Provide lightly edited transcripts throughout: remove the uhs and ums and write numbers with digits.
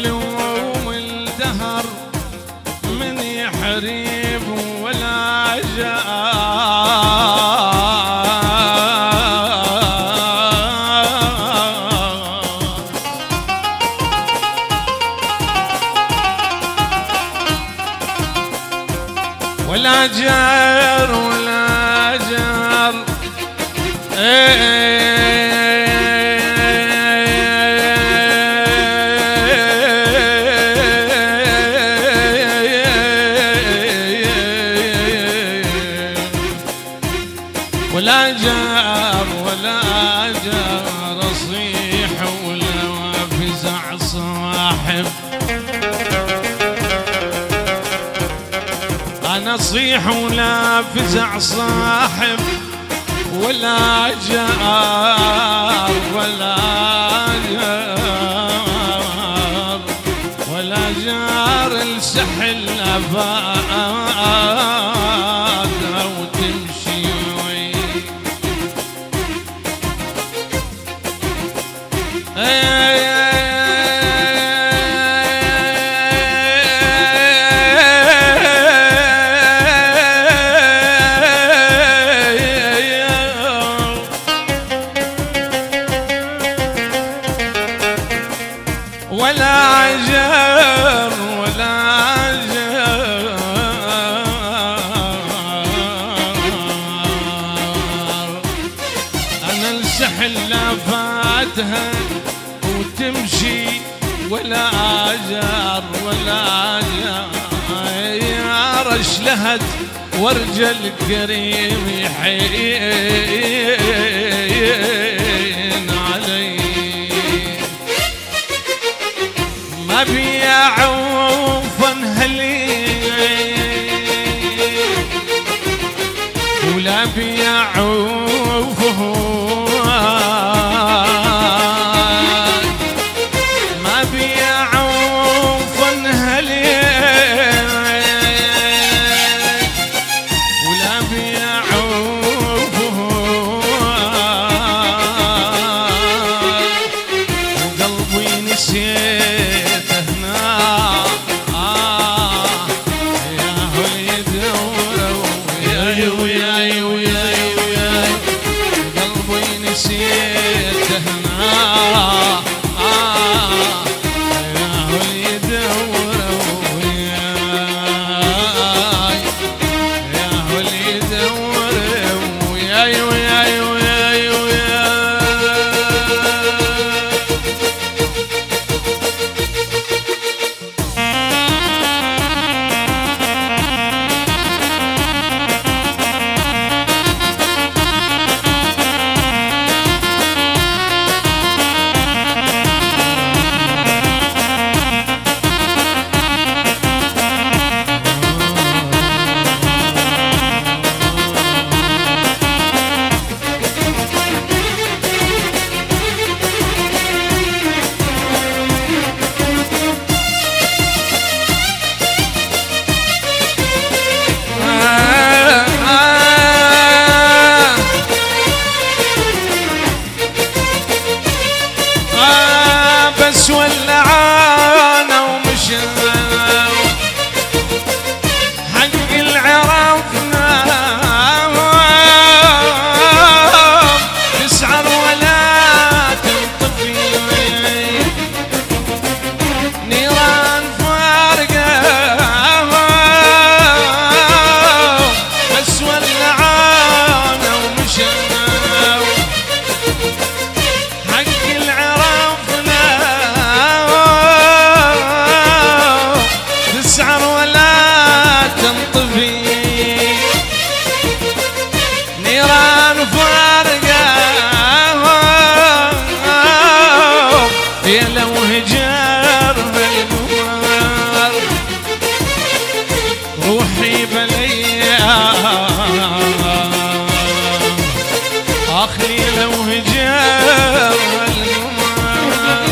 علوم الدهر من يحريب ولا جار ولا جار ولا جار ولا جار ولا جار اصيح ولا فزع صاحب انا اصيح ولا فزع صاحب ولا جار ولا جار ولا جار السحل أباد وتمشي ولا جار ولا جار أنا السحل فاتها وتمشي ولا جار ولا جار اشلهت ورجل الكريم يحين علي ما بيعوفا هلي ولا بيعوفه ما بيعوفا هلي ولا بيعوفه وقلبي نسيت بس ولعانا ومشى حق العرفنا تسعر ولا تنطفي نيران فارقة بس ولعانا ومشى حق العرفنا تسعر ولا تنطفي نيران فارقة يا لو هجر بالنار روحي بليا اخلي لو هجر بالنار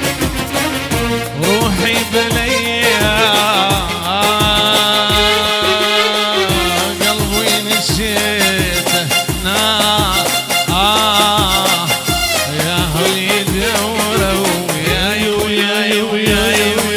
روحي بليا قلبي نسيته نار يا هل يدوروا يا يو يا يو يا يو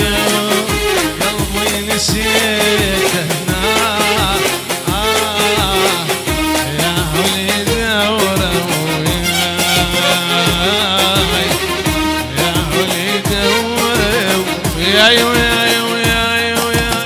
يا ايوه يا ايوه يا ايوه يا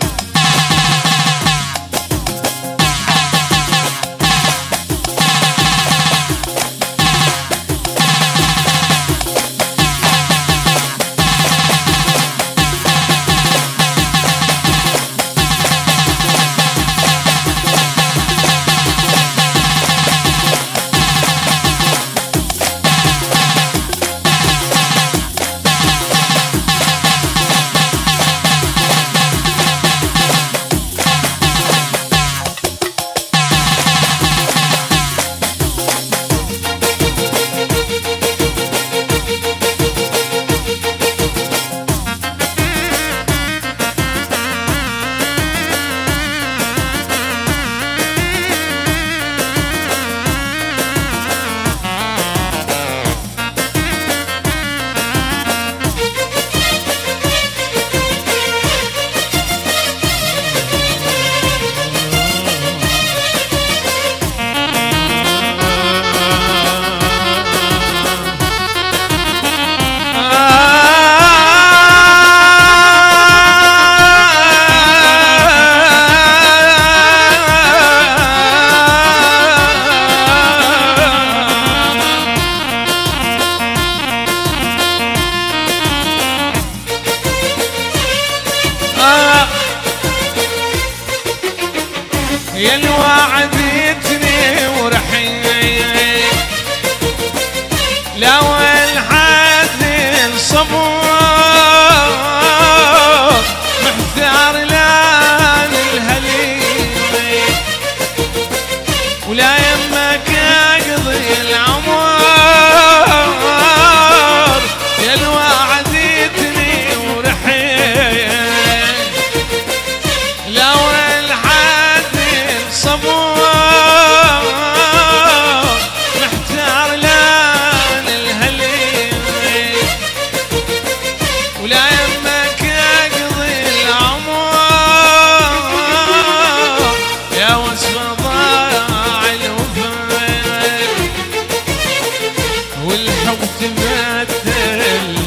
يا الوعد يتني ورحيل لو الحد الصبور محتار لان الهليل ولا يمك اقضي العمر يا الوعد يتني ورحيل لو صبور محتار لان الهليل ولا يمك اقضي العمر يا وصف ضاع الوفاء والحب تبدل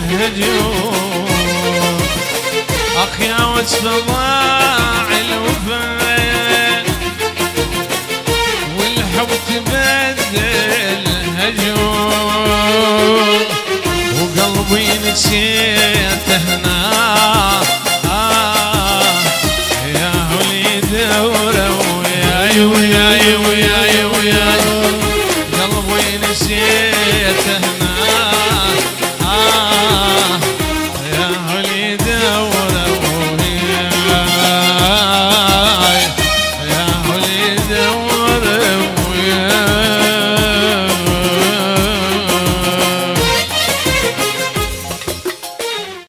الهجوم اخ يا وصف ضاع الوفاء والحب تبدل هجوم وقلبي نسيت